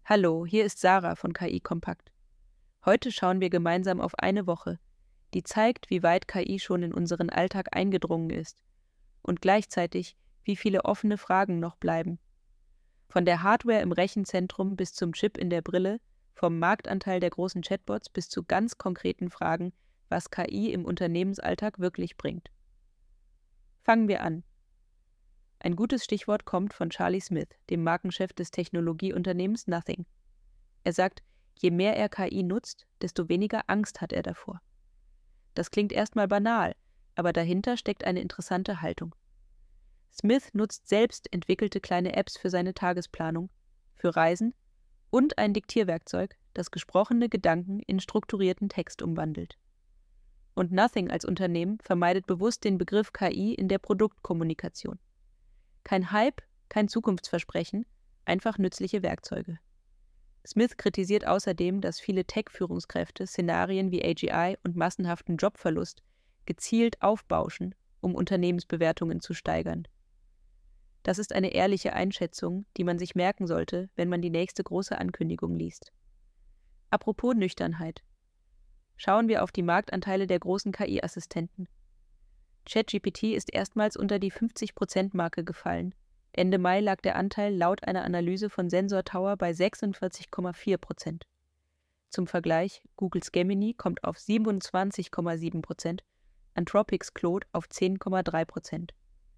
Hallo, hier ist Sarah von KI Kompakt. Heute schauen wir gemeinsam auf eine Woche, die zeigt, wie weit KI schon in unseren Alltag eingedrungen ist und gleichzeitig, wie viele offene Fragen noch bleiben. Von der Hardware im Rechenzentrum bis zum Chip in der Brille, vom Marktanteil der großen Chatbots bis zu ganz konkreten Fragen, was KI im Unternehmensalltag wirklich bringt. Fangen wir an. Ein gutes Stichwort kommt von Charlie Smith, dem Markenchef des Technologieunternehmens Nothing. Er sagt, je mehr er KI nutzt, desto weniger Angst hat er davor. Das klingt erstmal banal, aber dahinter steckt eine interessante Haltung. Smith nutzt selbst entwickelte kleine Apps für seine Tagesplanung, für Reisen und ein Diktierwerkzeug, das gesprochene Gedanken in strukturierten Text umwandelt. Und Nothing als Unternehmen vermeidet bewusst den Begriff KI in der Produktkommunikation. Kein Hype, kein Zukunftsversprechen, einfach nützliche Werkzeuge. Smith kritisiert außerdem, dass viele Tech-Führungskräfte Szenarien wie AGI und massenhaften Jobverlust gezielt aufbauschen, um Unternehmensbewertungen zu steigern. Das ist eine ehrliche Einschätzung, die man sich merken sollte, wenn man die nächste große Ankündigung liest. Apropos Nüchternheit. Schauen wir auf die Marktanteile der großen KI-Assistenten. ChatGPT ist erstmals unter die 50%-Marke gefallen. Ende Mai lag der Anteil laut einer Analyse von Sensor Tower bei 46,4%. Zum Vergleich, Googles Gemini kommt auf 27,7%, Anthropics Claude auf 10,3%.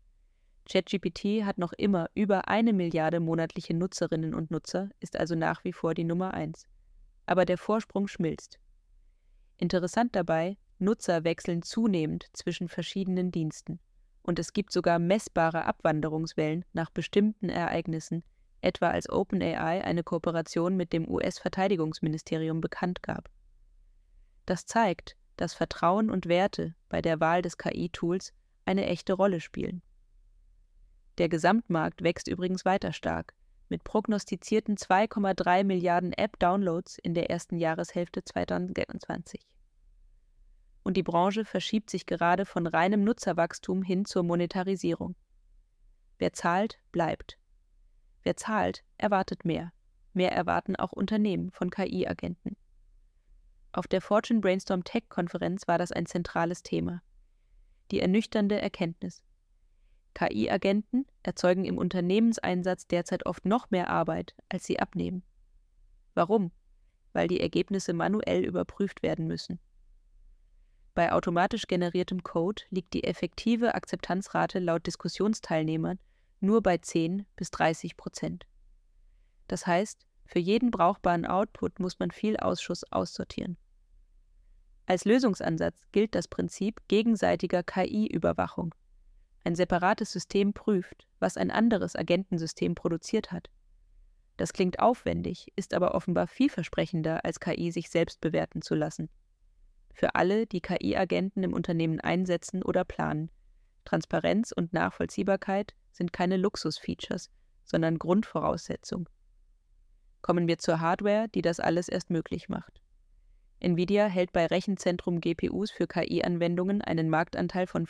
ChatGPT hat noch immer über 1 Milliarde monatliche Nutzerinnen und Nutzer, ist also nach wie vor die Nummer 1. Aber der Vorsprung schmilzt. Interessant dabei, Nutzer wechseln zunehmend zwischen verschiedenen Diensten. Und es gibt sogar messbare Abwanderungswellen nach bestimmten Ereignissen, etwa als OpenAI eine Kooperation mit dem US-Verteidigungsministerium bekannt gab. Das zeigt, dass Vertrauen und Werte bei der Wahl des KI-Tools eine echte Rolle spielen. Der Gesamtmarkt wächst übrigens weiter stark, mit prognostizierten 2,3 Milliarden App-Downloads in der ersten Jahreshälfte 2020. Und die Branche verschiebt sich gerade von reinem Nutzerwachstum hin zur Monetarisierung. Wer zahlt, bleibt. Wer zahlt, erwartet mehr. Mehr erwarten auch Unternehmen von KI-Agenten. Auf der Fortune Brainstorm Tech-Konferenz war das ein zentrales Thema. Die ernüchternde Erkenntnis: KI-Agenten erzeugen im Unternehmenseinsatz derzeit oft noch mehr Arbeit, als sie abnehmen. Warum? Weil die Ergebnisse manuell überprüft werden müssen. Bei automatisch generiertem Code liegt die effektive Akzeptanzrate laut Diskussionsteilnehmern nur bei 10-30%. Das heißt, für jeden brauchbaren Output muss man viel Ausschuss aussortieren. Als Lösungsansatz gilt das Prinzip gegenseitiger KI-Überwachung. Ein separates System prüft, was ein anderes Agentensystem produziert hat. Das klingt aufwendig, ist aber offenbar vielversprechender, als KI sich selbst bewerten zu lassen. Für alle, die KI-Agenten im Unternehmen einsetzen oder planen. Transparenz und Nachvollziehbarkeit sind keine Luxusfeatures, sondern Grundvoraussetzung. Kommen wir zur Hardware, die das alles erst möglich macht. Nvidia hält bei Rechenzentrum-GPUs für KI-Anwendungen einen Marktanteil von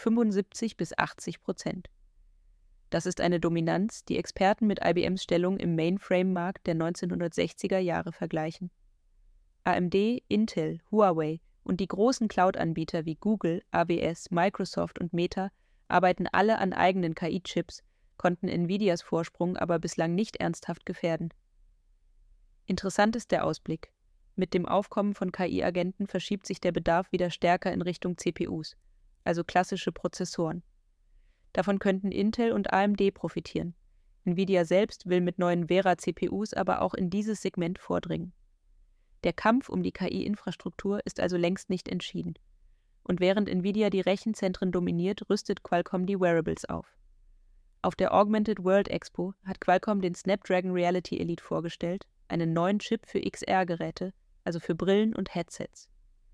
75-80%. Das ist eine Dominanz, die Experten mit IBMs Stellung im Mainframe-Markt der 1960er Jahre vergleichen. AMD, Intel, Huawei und die großen Cloud-Anbieter wie Google, AWS, Microsoft und Meta arbeiten alle an eigenen KI-Chips, konnten Nvidias Vorsprung aber bislang nicht ernsthaft gefährden. Interessant ist der Ausblick. Mit dem Aufkommen von KI-Agenten verschiebt sich der Bedarf wieder stärker in Richtung CPUs, also klassische Prozessoren. Davon könnten Intel und AMD profitieren. Nvidia selbst will mit neuen Vera-CPUs aber auch in dieses Segment vordringen. Der Kampf um die KI-Infrastruktur ist also längst nicht entschieden. Und während Nvidia die Rechenzentren dominiert, rüstet Qualcomm die Wearables auf. Auf der Augmented World Expo hat Qualcomm den Snapdragon Reality Elite vorgestellt, einen neuen Chip für XR-Geräte, also für Brillen und Headsets.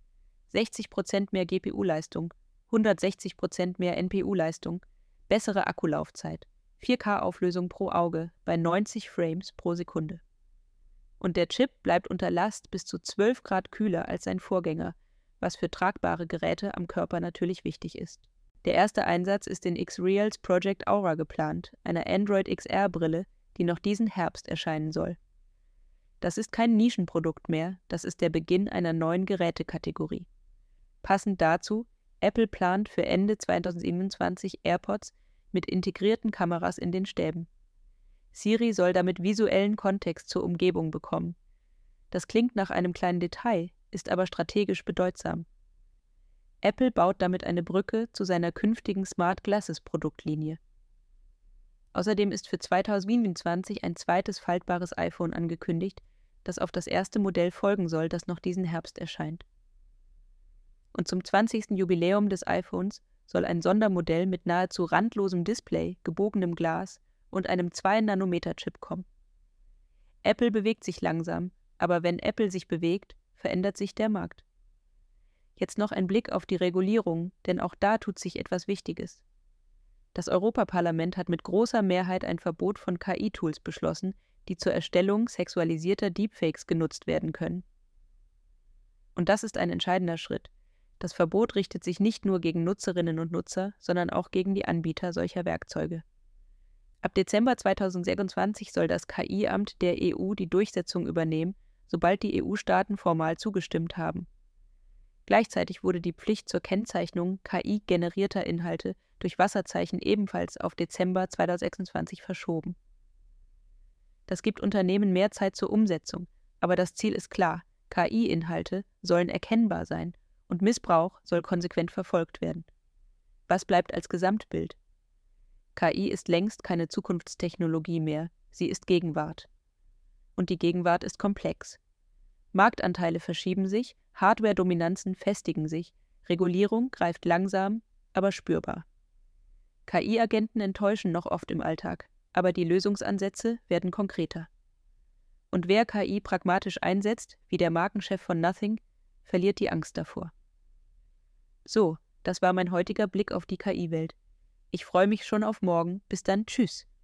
60% mehr GPU-Leistung, 160% mehr NPU-Leistung, bessere Akkulaufzeit, 4K-Auflösung pro Auge bei 90 Frames pro Sekunde. Und der Chip bleibt unter Last bis zu 12 Grad kühler als sein Vorgänger, was für tragbare Geräte am Körper natürlich wichtig ist. Der erste Einsatz ist in Xreals Project Aura geplant, einer Android XR-Brille, die noch diesen Herbst erscheinen soll. Das ist kein Nischenprodukt mehr, das ist der Beginn einer neuen Gerätekategorie. Passend dazu, Apple plant für Ende 2027 AirPods mit integrierten Kameras in den Stäben. Siri soll damit visuellen Kontext zur Umgebung bekommen. Das klingt nach einem kleinen Detail, ist aber strategisch bedeutsam. Apple baut damit eine Brücke zu seiner künftigen Smart Glasses Produktlinie. Außerdem ist für 2027 ein zweites faltbares iPhone angekündigt, das auf das erste Modell folgen soll, das noch diesen Herbst erscheint. Und zum 20. Jubiläum des iPhones soll ein Sondermodell mit nahezu randlosem Display, gebogenem Glas und einem 2-Nanometer-Chip kommen. Apple bewegt sich langsam, aber wenn Apple sich bewegt, verändert sich der Markt. Jetzt noch ein Blick auf die Regulierung, denn auch da tut sich etwas Wichtiges. Das Europaparlament hat mit großer Mehrheit ein Verbot von KI-Tools beschlossen, die zur Erstellung sexualisierter Deepfakes genutzt werden können. Und das ist ein entscheidender Schritt. Das Verbot richtet sich nicht nur gegen Nutzerinnen und Nutzer, sondern auch gegen die Anbieter solcher Werkzeuge. Ab Dezember 2026 soll das KI-Amt der EU die Durchsetzung übernehmen, sobald die EU-Staaten formal zugestimmt haben. Gleichzeitig wurde die Pflicht zur Kennzeichnung KI-generierter Inhalte durch Wasserzeichen ebenfalls auf Dezember 2026 verschoben. Das gibt Unternehmen mehr Zeit zur Umsetzung, aber das Ziel ist klar: KI-Inhalte sollen erkennbar sein und Missbrauch soll konsequent verfolgt werden. Was bleibt als Gesamtbild? KI ist längst keine Zukunftstechnologie mehr, sie ist Gegenwart. Und die Gegenwart ist komplex. Marktanteile verschieben sich, Hardware-Dominanzen festigen sich, Regulierung greift langsam, aber spürbar. KI-Agenten enttäuschen noch oft im Alltag, aber die Lösungsansätze werden konkreter. Und wer KI pragmatisch einsetzt, wie der Markenchef von Nothing, verliert die Angst davor. So, das war mein heutiger Blick auf die KI-Welt. Ich freue mich schon auf morgen. Bis dann, tschüss.